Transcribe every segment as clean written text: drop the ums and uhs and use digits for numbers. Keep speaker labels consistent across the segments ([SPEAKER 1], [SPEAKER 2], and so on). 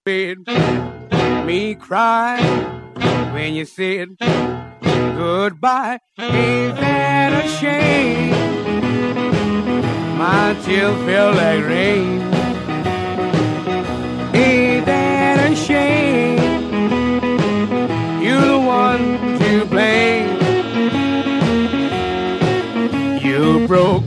[SPEAKER 1] made me cry when you said goodbye. Ain't that a shame? My tears feel like rain. Ain't that a shame? You're the one to blame. You broke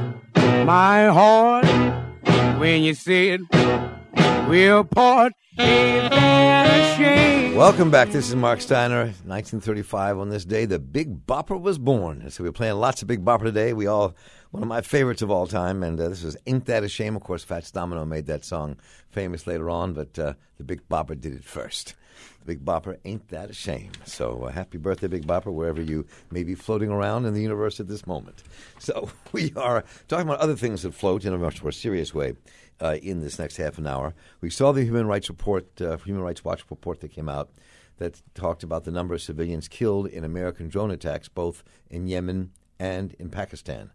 [SPEAKER 1] my heart when you said we'll part. Ain't that a shame?
[SPEAKER 2] Welcome back. This is Mark Steiner. 1935, on this day, the Big Bopper was born. So we're playing lots of Big Bopper today. One of my favorites of all time, and this is Ain't That a Shame. Of course, Fats Domino made that song famous later on, but the Big Bopper did it first. The Big Bopper, Ain't That a Shame. So happy birthday, Big Bopper, wherever you may be floating around in the universe at this moment. So we are talking about other things that float in a much more serious way in this next half an hour. We saw the Human Rights Watch report that came out that talked about the number of civilians killed in American drone attacks, both in Yemen and in Pakistan,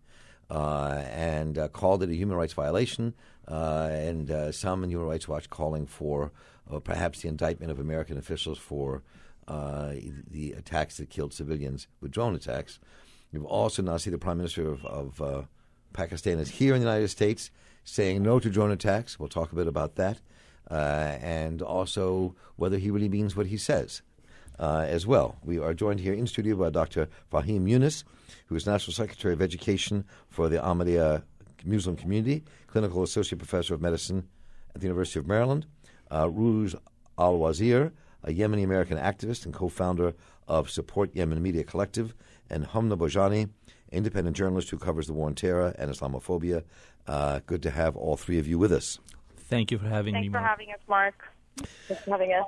[SPEAKER 2] and called it a human rights violation, and some in Human Rights Watch calling for perhaps the indictment of American officials for the attacks that killed civilians with drone attacks. You've also now seen the Prime Minister of Pakistan is here in the United States saying no to drone attacks. We'll talk a bit about that, and also whether he really means what he says as well. We are joined here in studio by Dr. Fahim Yunus, who is National Secretary of Education for the Ahmadiyya Muslim Community, Clinical Associate Professor of Medicine at the University of Maryland, Ruz Al-Wazir, a Yemeni-American activist and co-founder of Support Yemen Media Collective, and Hamna Bojani, independent journalist who covers the war on terror and Islamophobia. Good to have all three of you with us.
[SPEAKER 3] Thank you for having me,
[SPEAKER 4] Thanks
[SPEAKER 3] Mark.
[SPEAKER 4] for having us, Mark. Thanks for having us.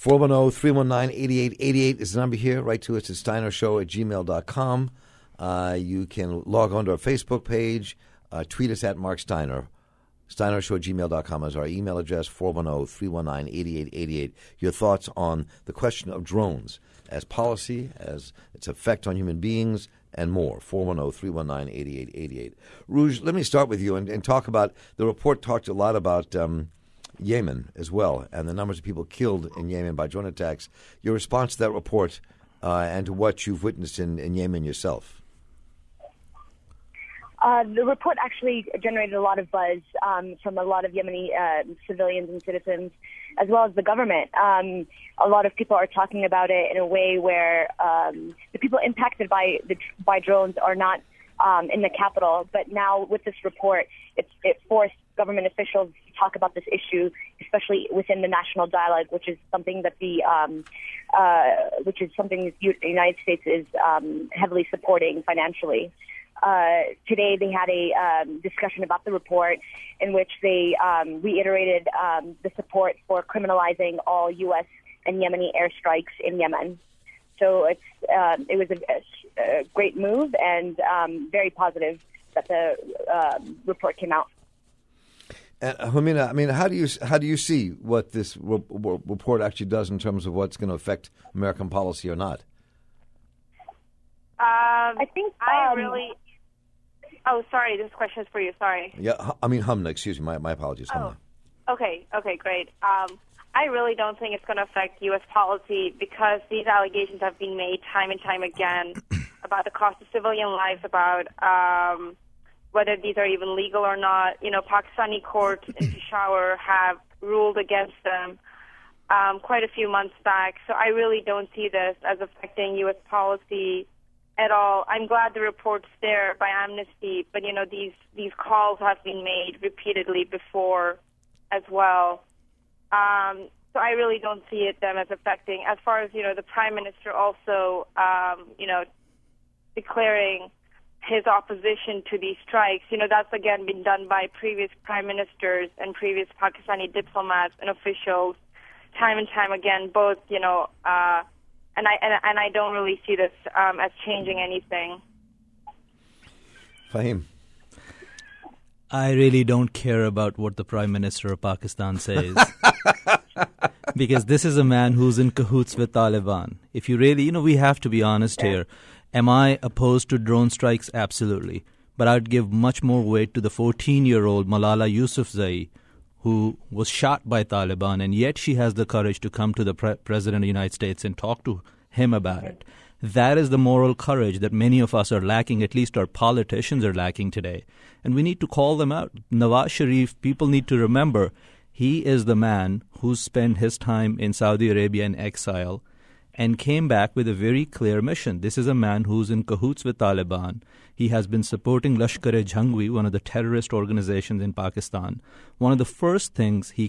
[SPEAKER 2] 410-319-8888 is the number here. Write to us at steinershow@gmail.com. You can log on to our Facebook page. Tweet us at Mark Steiner. steinershow@gmail.com is our email address, 410-319-8888. Your thoughts on the question of drones as policy, as its effect on human beings, and more. 410-319-8888. Rouge, let me start with you and talk about, the report talked a lot about Yemen as well, and the numbers of people killed in Yemen by drone attacks. Your response to that report and to what you've witnessed in Yemen yourself.
[SPEAKER 4] The report actually generated a lot of buzz from a lot of Yemeni civilians and citizens, as well as the government. A lot of people are talking about it in a way where the people impacted by drones are not in the capital. But now with this report, it forced government officials to talk about this issue, especially within the national dialogue, which is something that the United States is heavily supporting financially. Today they had a discussion about the report in which they reiterated the support for criminalizing all U.S. and Yemeni airstrikes in Yemen. So it was a great move and very positive that the report came out.
[SPEAKER 2] And Humina, I mean, how do you see what this report actually does in terms of what's going to affect American policy or not?
[SPEAKER 4] I think
[SPEAKER 5] Oh, sorry. This question is for you. Sorry.
[SPEAKER 2] Yeah, I mean Humna. Excuse me. My apologies. Humna.
[SPEAKER 5] Okay, great. I really don't think it's going to affect U.S. policy because these allegations have been made time and time again about the cost of civilian life, about whether these are even legal or not. You know, Pakistani courts in Peshawar have ruled against them quite a few months back. So I really don't see this as affecting U.S. policy at all. I'm glad the report's there by Amnesty, but you know these calls have been made repeatedly before as well. So I really don't see them as affecting. As far as the Prime Minister also declaring his opposition to these strikes, that's again been done by previous prime ministers and previous Pakistani diplomats and officials time and time again. Both And I don't really see this as changing anything.
[SPEAKER 2] Fahim.
[SPEAKER 3] I really don't care about what the Prime Minister of Pakistan says. Because this is a man who's in cahoots with Taliban. If you really, we have to be honest here. Am I opposed to drone strikes? Absolutely. But I'd give much more weight to the 14-year-old Malala Yousafzai, who was shot by Taliban, and yet she has the courage to come to the President of the United States and talk to him about it. That is the moral courage that many of us are lacking, at least our politicians are lacking today. And we need to call them out. Nawaz Sharif, people need to remember, he is the man who spent his time in Saudi Arabia in exile and came back with a very clear mission. This is a man who's in cahoots with Taliban. He has been supporting Lashkar-e-Jhangvi, one of the terrorist organizations in Pakistan. One of the first things he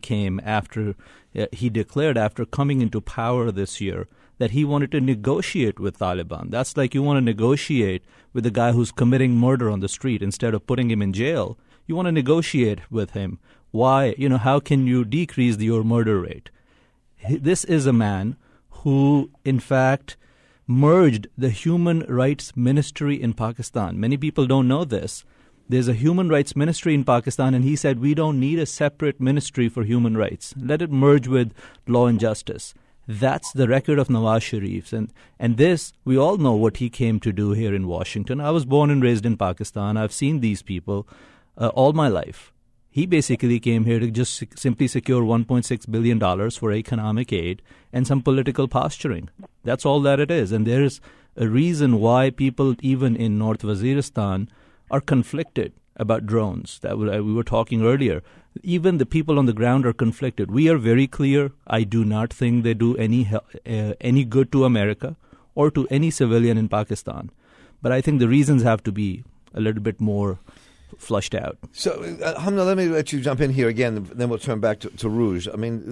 [SPEAKER 3] declared after coming into power this year, that he wanted to negotiate with Taliban. That's like you want to negotiate with a guy who's committing murder on the street instead of putting him in jail. You want to negotiate with him. Why? How can you decrease your murder rate? This is a man who, in fact, merged the Human Rights Ministry in Pakistan. Many people don't know this. There's a Human Rights Ministry in Pakistan, and he said, we don't need a separate ministry for human rights. Let it merge with law and justice. That's the record of Nawaz Sharif. And this, we all know what he came to do here in Washington. I was born and raised in Pakistan. I've seen these people all my life. He basically came here to just simply secure $1.6 billion for economic aid and some political posturing. That's all that it is. And there is a reason why people, even in North Waziristan, are conflicted about drones. That we were talking earlier. Even the people on the ground are conflicted. We are very clear. I do not think they do any good to America or to any civilian in Pakistan. But I think the reasons have to be a little bit more flushed out.
[SPEAKER 2] So, Hamna, let me let you jump in here again, then we'll turn back to Rouge. I mean,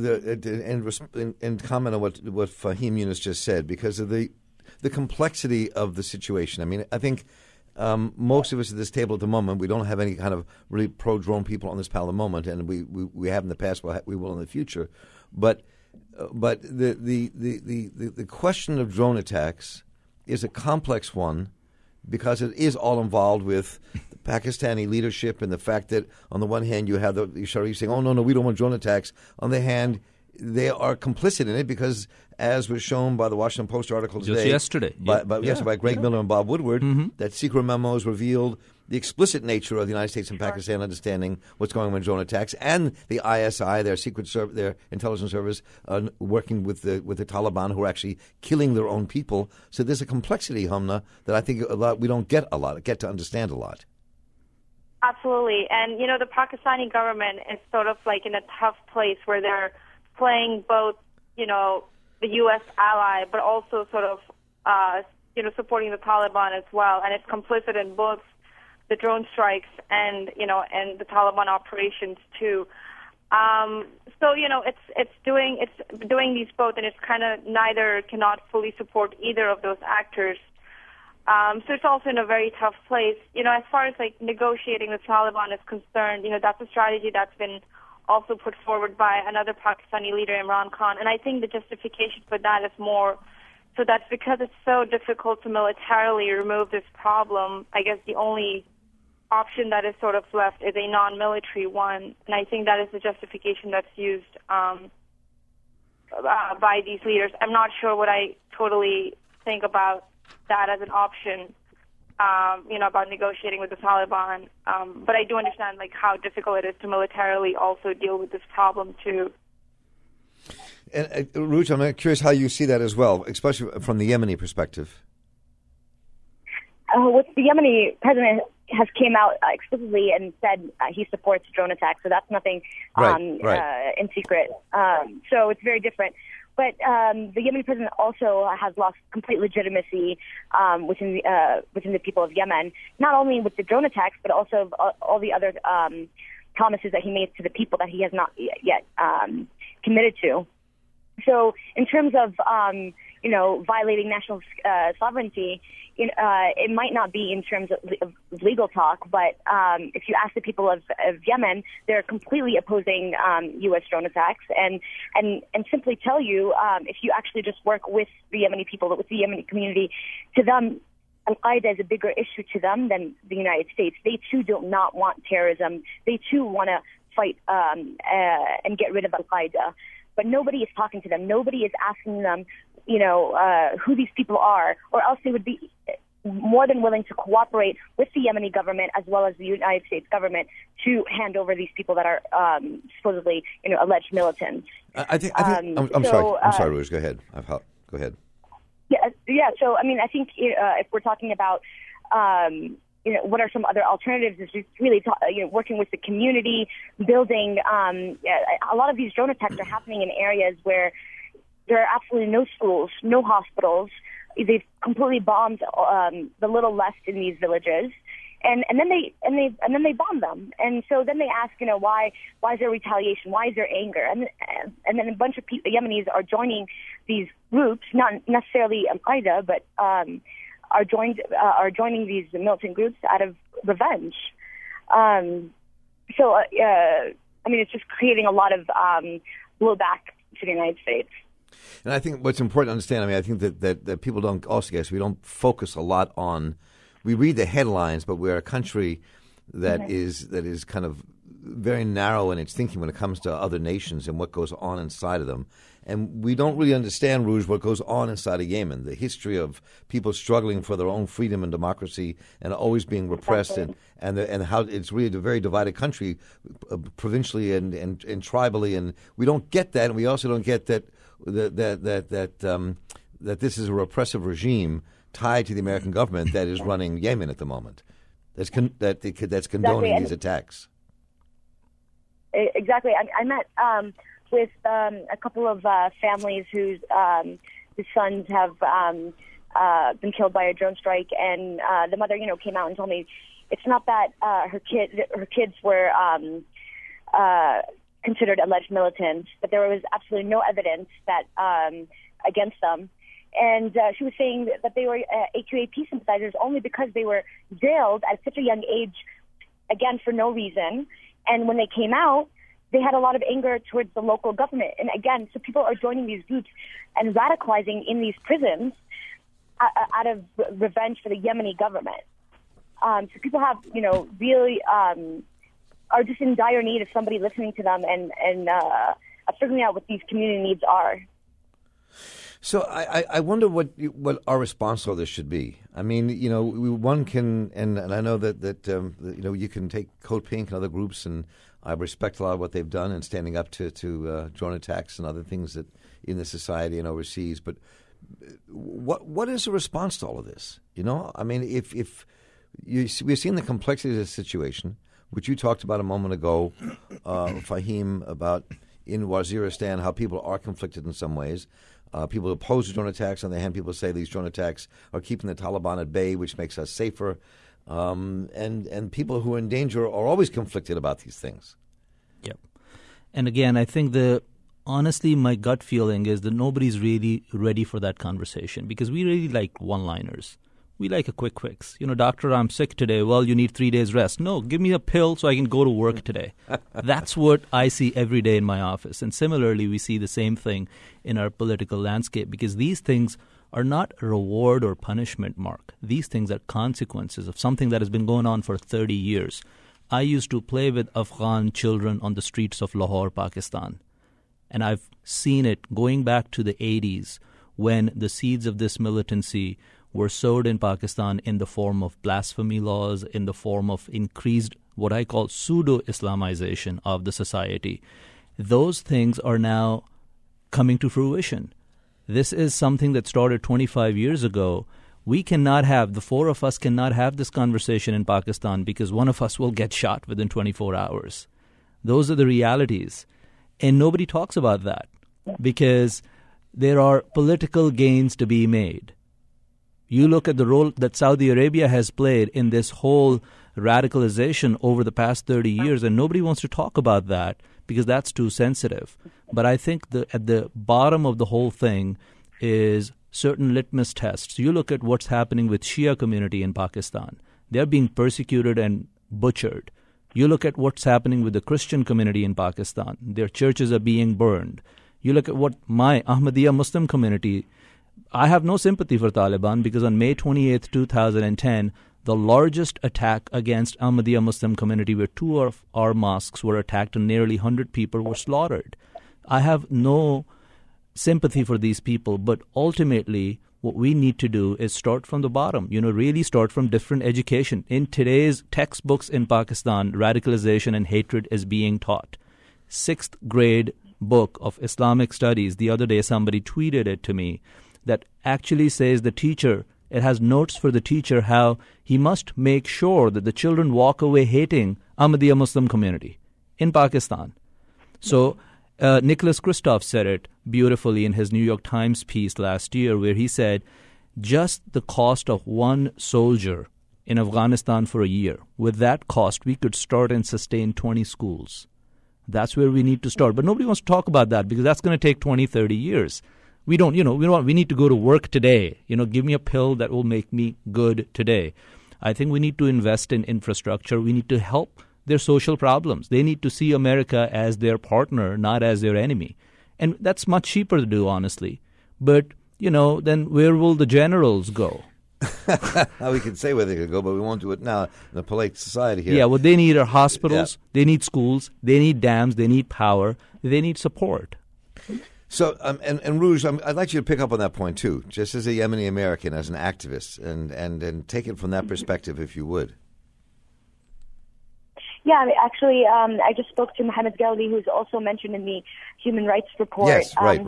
[SPEAKER 2] and comment on what Fahim Yunus just said, because of the complexity of the situation. I mean, I think most of us at this table at the moment, we don't have any kind of really pro-drone people on this panel at the moment, and we have in the past, we will in the future. But the question of drone attacks is a complex one, because it is all involved with the Pakistani leadership and the fact that on the one hand you have the Sharif saying, oh, no, we don't want drone attacks. On the other hand, they are complicit in it because, as was shown by the Washington Post article today.
[SPEAKER 3] Just yesterday.
[SPEAKER 2] By Greg Miller and Bob Woodward, that secret memos revealed the explicit nature of the United States and Pakistan understanding what's going on with drone attacks, and the ISI, their intelligence service, working with the Taliban, who are actually killing their own people. So there's a complexity, Hamna, that I think we don't get to understand a lot.
[SPEAKER 5] Absolutely. And, the Pakistani government is sort of like in a tough place where they're playing both, the U.S. ally, but also sort of, supporting the Taliban as well. And it's complicit in both the drone strikes and the Taliban operations too. It's doing these both, and it's kind of neither cannot fully support either of those actors. So it's also in a very tough place. As far as like negotiating with Taliban is concerned, that's a strategy that's been also put forward by another Pakistani leader, Imran Khan. And I think the justification for that is more so that's because it's so difficult to militarily remove this problem. I guess the only option that is sort of left is a non-military one. And I think that is the justification that's used by these leaders. I'm not sure what I totally think about that as an option, about negotiating with the Taliban. But I do understand how difficult it is to militarily also deal with this problem too.
[SPEAKER 2] And Rouge, I'm curious how you see that as well, especially from the Yemeni perspective.
[SPEAKER 4] With the Yemeni president has came out explicitly and said he supports drone attacks, so that's nothing in secret. So it's very different. But the Yemeni president also has lost complete legitimacy within the people of Yemen, not only with the drone attacks, but also all the other promises that he made to the people that he has not yet committed to. So in terms of, violating national sovereignty, it might not be in terms of legal talk, but if you ask the people of Yemen, they're completely opposing U.S. drone attacks and simply tell you if you actually just work with the Yemeni people, with the Yemeni community, to them, Al-Qaeda is a bigger issue to them than the United States. They, too, do not want terrorism. They, too, want to fight and get rid of Al-Qaeda. But nobody is talking to them. Nobody is asking them, who these people are, or else they would be more than willing to cooperate with the Yemeni government as well as the United States government to hand over these people that are supposedly, alleged militants.
[SPEAKER 2] I'm sorry, Rouge. Go ahead. Go ahead.
[SPEAKER 4] Yeah. So, I think if we're talking about, what are some other alternatives, is just really, working with the community, building. A lot of these drone attacks are happening in areas where there are absolutely no schools, no hospitals. They've completely bombed the little left in these villages, and then they bomb them. And so then they ask, why is there retaliation? Why is there anger? And then a bunch of Yemenis are joining these groups, not necessarily Al-Qaeda, but are joining these militant groups out of revenge. It's just creating a lot of blowback to the United States.
[SPEAKER 2] And I think what's important to understand, I think that people don't also guess, we don't focus a lot on, we read the headlines, but we're a country that is kind of very narrow in its thinking when it comes to other nations and what goes on inside of them. And we don't really understand, Rouge, what goes on inside of Yemen, the history of people struggling for their own freedom and democracy and always being repressed, and how it's really a very divided country, provincially and tribally. And we don't get that, and we also don't get that this is a repressive regime tied to the American government that is running Yemen at the moment, that's condoning these attacks.
[SPEAKER 4] Exactly. I met with a couple of families whose sons have been killed by a drone strike, and the mother, came out and told me it's not that her kids were considered alleged militants, but there was absolutely no evidence that against them. And she was saying that they were AQAP sympathizers only because they were jailed at such a young age, again, for no reason. And when they came out, they had a lot of anger towards the local government. And again, so people are joining these groups and radicalizing in these prisons out of revenge for the Yemeni government. So people have, really are just in dire need of somebody listening to them and figuring out what these community needs are.
[SPEAKER 2] So I wonder what our response to all this should be. I mean, one can, and I know that you can take Code Pink and other groups, and I respect a lot of what they've done in standing up to drone attacks and other things that in the society and overseas. But what is the response to all of this? I mean, if we've seen the complexity of the situation, which you talked about a moment ago, Fahim, about in Waziristan, how people are conflicted in some ways. People oppose drone attacks. On the other hand, people say these drone attacks are keeping the Taliban at bay, which makes us safer. And people who are in danger are always conflicted about these things.
[SPEAKER 3] Yep. And again, I think honestly, my gut feeling is that nobody's really ready for that conversation, because we really like one-liners. We like a quick fix. Doctor, I'm sick today. Well, you need 3 days rest. No, give me a pill so I can go to work today. That's what I see every day in my office. And similarly, we see the same thing in our political landscape, because these things are not reward or punishment, Mark. These things are consequences of something that has been going on for 30 years. I used to play with Afghan children on the streets of Lahore, Pakistan. And I've seen it going back to the 80s, when the seeds of this militancy were sowed in Pakistan in the form of blasphemy laws, in the form of increased what I call pseudo-Islamization of the society. Those things are now coming to fruition. This is something that started 25 years ago. The four of us cannot have this conversation in Pakistan because one of us will get shot within 24 hours. Those are the realities. And nobody talks about that because there are political gains to be made. You look at the role that Saudi Arabia has played in this whole radicalization over the past 30 years, and nobody wants to talk about that because that's too sensitive. But I think at the bottom of the whole thing is certain litmus tests. You look at what's happening with Shia community in Pakistan. They're being persecuted and butchered. You look at what's happening with the Christian community in Pakistan. Their churches are being burned. You look at what my Ahmadiyya Muslim community, I have no sympathy for Taliban because on May 28th, 2010, the largest attack against Ahmadiyya Muslim community where 2 of our mosques were attacked and nearly 100 people were slaughtered. I have no sympathy for these people, but ultimately What we need to do is start from the bottom, really start from different education. In today's textbooks in Pakistan, radicalization and hatred is being taught. 6th grade book of Islamic studies, the other day somebody tweeted it to me, that actually says it has notes for the teacher how he must make sure that the children walk away hating Ahmadiyya Muslim community in Pakistan. So Nicholas Kristof said it beautifully in his New York Times piece last year, where he said just the cost of one soldier in Afghanistan for a year, with that cost, we could start and sustain 20 schools. That's where we need to start. But nobody wants to talk about that because that's going to take 20, 30 years. We need to go to work today. Give me a pill that will make me good today. I think we need to invest in infrastructure. We need to help their social problems. They need to see America as their partner, not as their enemy. And that's much cheaper to do, honestly. But, then where will the generals go?
[SPEAKER 2] We can say where they could go, but we won't do it now in a polite society here.
[SPEAKER 3] Yeah, what they need are hospitals, They need schools, they need dams, they need power, they need support.
[SPEAKER 2] So, and Rouge, I'd like you to pick up on that point, too, just as a Yemeni American, as an activist, and take it from that perspective, if you would.
[SPEAKER 4] Yeah, actually, I just spoke to Mohammed Ghaly, who's also mentioned in the Human Rights Report.
[SPEAKER 2] Yes, right.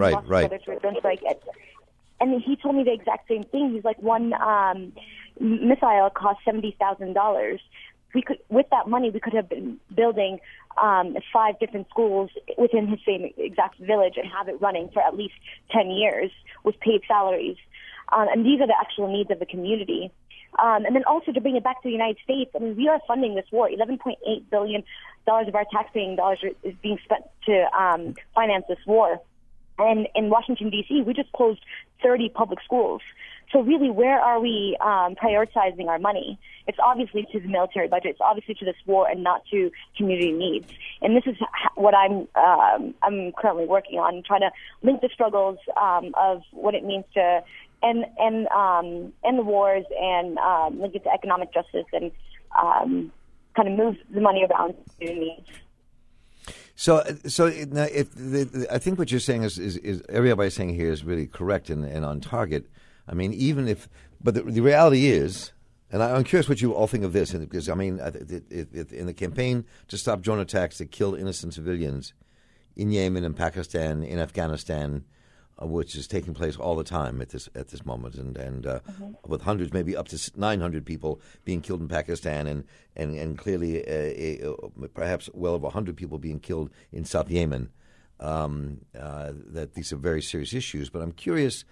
[SPEAKER 4] And he told me the exact same thing. He's like, one missile cost $70,000. With that money, we could have been building 5 different schools within his same exact village and have it running for at least 10 years with paid salaries. And these are the actual needs of the community. And then also to bring it back to the United States, we are funding this war. $11.8 billion of our taxpaying dollars is being spent to finance this war. And in Washington, D.C., we just closed 30 public schools. So really, where are we prioritizing our money? It's obviously to the military budget. It's obviously to this war and not to community needs. And this is what I'm currently working on, trying to link the struggles of what it means to end the wars and link it to economic justice and kind of move the money around to community needs.
[SPEAKER 2] So now, I think what you're saying is everybody's saying here is really correct and on target. But the reality is, and I'm curious what you all think of this, because in the campaign to stop drone attacks that kill innocent civilians in Yemen and Pakistan, in Afghanistan, which is taking place all the time at this moment, and with hundreds, maybe up to 900 people being killed in Pakistan, and clearly perhaps well over 100 people being killed in South Yemen. That these are very serious issues. But I'm curious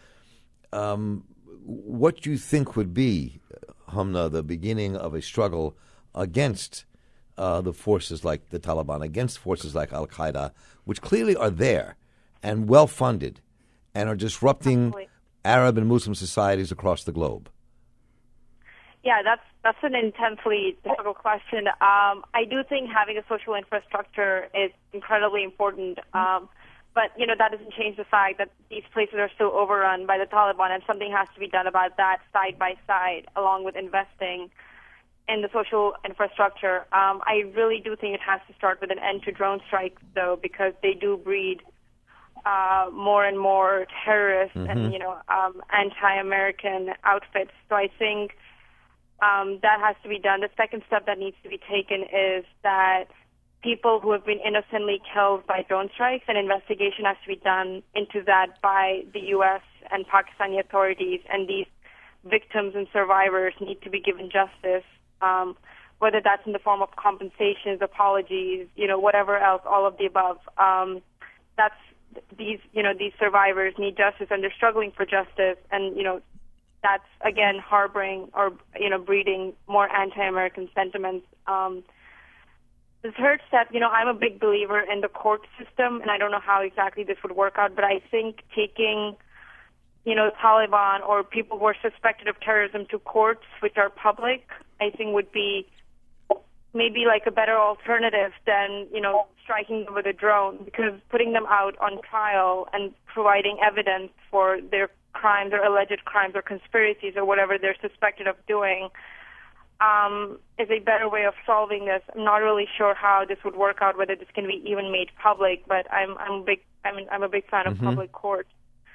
[SPEAKER 2] what you think would be, Hamna, the beginning of a struggle against the forces like the Taliban, against forces like Al-Qaeda, which clearly are there and well-funded, and are disrupting
[SPEAKER 5] Absolutely.
[SPEAKER 2] Arab and Muslim societies across the globe?
[SPEAKER 5] Yeah, that's an intensely difficult question. I do think having a social infrastructure is incredibly important, but that doesn't change the fact that these places are still overrun by the Taliban, and something has to be done about that side by side, along with investing in the social infrastructure. I really do think it has to start with an end to drone strikes, though, because they do breed more and more terrorists and anti-American outfits. So I think that has to be done. The second step that needs to be taken is that people who have been innocently killed by drone strikes, an investigation has to be done into that by the U.S. and Pakistani authorities, and these victims and survivors need to be given justice, whether that's in the form of compensations, apologies, whatever else, all of the above. These survivors need justice, and they're struggling for justice, and that's again harboring or breeding more anti-American sentiments. The third step, I'm a big believer in the court system, and I don't know how exactly this would work out, but I think taking Taliban or people who are suspected of terrorism to courts, which are public, I think would be maybe like a better alternative than striking them with a drone, because putting them out on trial and providing evidence for their crimes or alleged crimes or conspiracies or whatever they're suspected of doing is a better way of solving this. I'm not really sure how this would work out, whether this can be even made public, but I'm a big fan of public courts.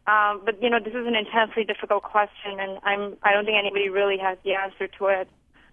[SPEAKER 5] But this is an intensely difficult question, and I don't think anybody really has the answer to it.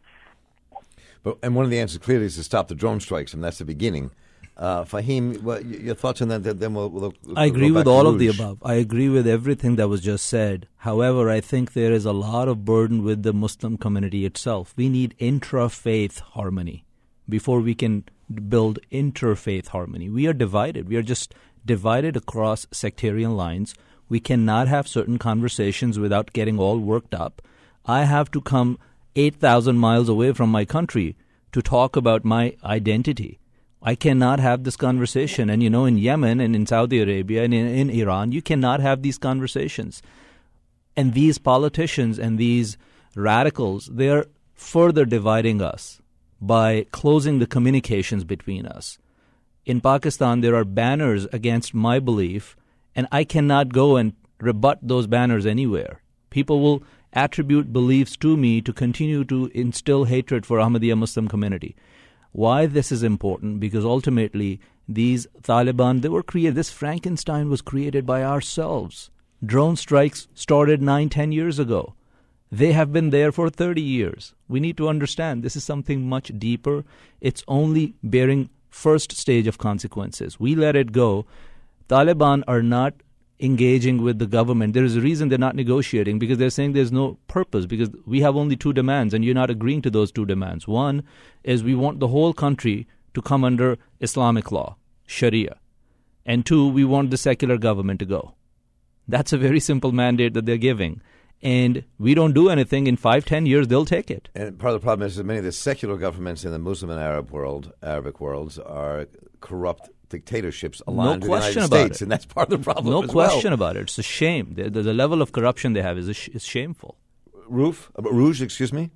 [SPEAKER 2] And one of the answers clearly is to stop the drone strikes, and that's the beginning. Fahim, your thoughts on that? Then we'll
[SPEAKER 3] I agree
[SPEAKER 2] go back
[SPEAKER 3] with
[SPEAKER 2] to
[SPEAKER 3] all of the
[SPEAKER 2] Rouge.
[SPEAKER 3] above. I agree with everything that was just said. However, I think there is a lot of burden with the Muslim community itself. We need intra-faith harmony before we can build interfaith harmony. We are divided. We are just divided across sectarian lines. We cannot have certain conversations without getting all worked up. I have to come 8,000 miles away from my country to talk about my identity. I cannot have this conversation. And, in Yemen and in Saudi Arabia and in Iran, you cannot have these conversations. And these politicians and these radicals, they are further dividing us by closing the communications between us. In Pakistan, there are banners against my belief, and I cannot go and rebut those banners anywhere. People will attribute beliefs to me to continue to instill hatred for Ahmadiyya Muslim community. Why this is important? Because ultimately, these Taliban, this Frankenstein was created by ourselves. Drone strikes started 9-10 years ago. They have been there for 30 years. We need to understand this is something much deeper. It's only bearing first stage of consequences. We let it go. Taliban are not engaging with the government. There is a reason they're not negotiating, because they're saying there's no purpose, because we have only two demands and you're not agreeing to those two demands. One is we want the whole country to come under Islamic law, Sharia. And two, we want the secular government to go. That's a very simple mandate that they're giving. And we don't do anything. In 5-10 years, they'll take it.
[SPEAKER 2] And part of the problem is that many of the secular governments in the Muslim and Arabic worlds are corrupt dictatorships aligned with the United States, and that's part of the problem.
[SPEAKER 3] No question about it. It's a shame. The level of corruption they have is shameful.
[SPEAKER 2] Rouge, excuse me?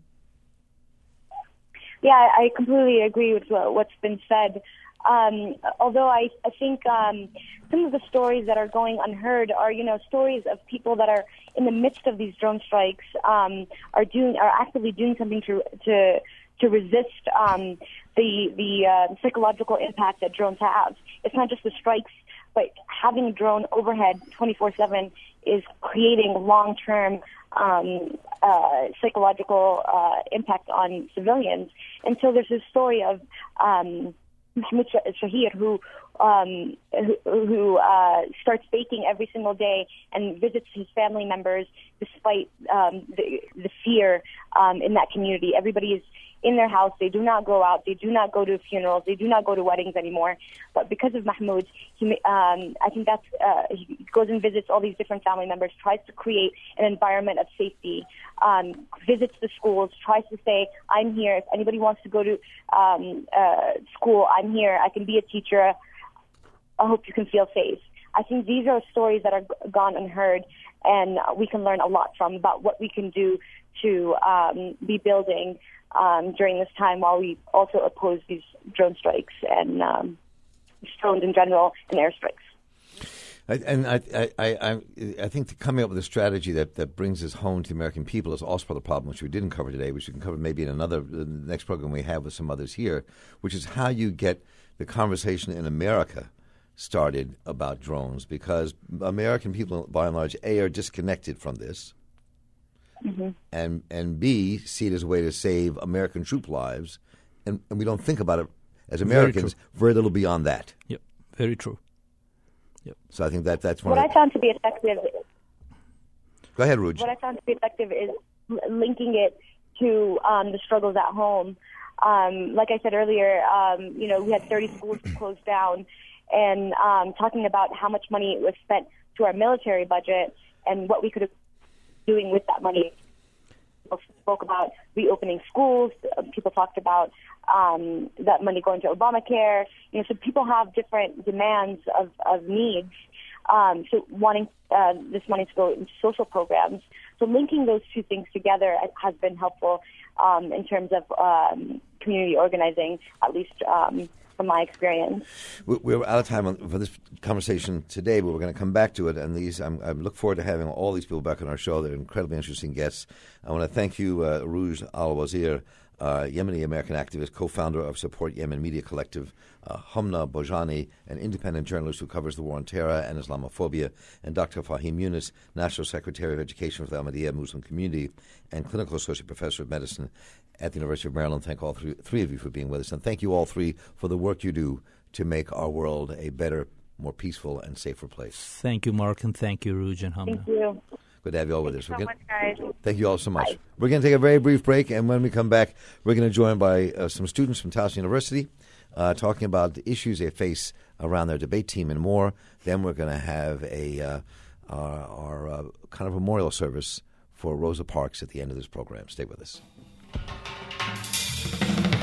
[SPEAKER 4] Yeah, I completely agree with what's been said. Although I think some of the stories that are going unheard are, stories of people that are in the midst of these drone strikes, are actively doing something to resist the psychological impact that drones have. It's not just the strikes, but having a drone overhead 24/7 is creating long-term psychological impact on civilians. And so there's this story of Mahmoud Shahir, who starts baking every single day and visits his family members despite the fear in that community. Everybody is in their house. They do not go out. They do not go to funerals. They do not go to weddings anymore. But because of Mahmoud, I think he goes and visits all these different family members, tries to create an environment of safety, visits the schools, tries to say, I'm here. If anybody wants to go to school, I'm here. I can be a teacher. I hope you can feel safe. I think these are stories that are gone unheard, and we can learn a lot from about what we can do to be building during this time, while we also oppose these drone strikes and drones in general and airstrikes.
[SPEAKER 2] I think coming up with a strategy that brings this home to the American people is also part of the problem, which we didn't cover today, which we can cover maybe in the next program we have with some others here, which is how you get the conversation in America started about drones, because American people, by and large, A, are disconnected from this, mm-hmm. and B, see it as a way to save American troop lives, and we don't think about it as Americans. Very little beyond that.
[SPEAKER 3] Yep, very true. Yep.
[SPEAKER 2] So I think that's one.
[SPEAKER 4] What I found to be effective.
[SPEAKER 2] Go ahead, Rouge.
[SPEAKER 4] What I found to be effective is linking it to the struggles at home. Like I said earlier, we had 30 schools closed down, and talking about how much money was spent to our military budget and what we could have been doing with that money. People spoke about reopening schools. People talked about that money going to Obamacare. So people have different demands of needs. So wanting this money to go into social programs. So linking those two things together has been helpful in terms of community organizing, at least from my experience.
[SPEAKER 2] We're out of time for this conversation today, but we're going to come back to it. And I look forward to having all these people back on our show. They're incredibly interesting guests. I want to thank you, Rouge Al-Wazir, Yemeni American activist, co-founder of Support Yemen Media Collective, Humna Bojani, an independent journalist who covers the war on terror and Islamophobia, and Dr. Fahim Yunus, National Secretary of Education for the Ahmadiyya Muslim Community and Clinical Associate Professor of Medicine at the University of Maryland. Thank all three of you for being with us, and thank you all three for the work you do to make our world a better, more peaceful, and safer place.
[SPEAKER 3] Thank you, Mark, and thank you, Ruj and Hamna.
[SPEAKER 4] Thank you.
[SPEAKER 2] Good to have you all with us.
[SPEAKER 5] Thank you so much, guys.
[SPEAKER 2] Thank you all so much. We're going to take a very brief break, and when we come back, we're going to join by some students from Towson University talking about the issues they face around their debate team and more. Then we're going to have our kind of memorial service for Rosa Parks at the end of this program. Stay with us.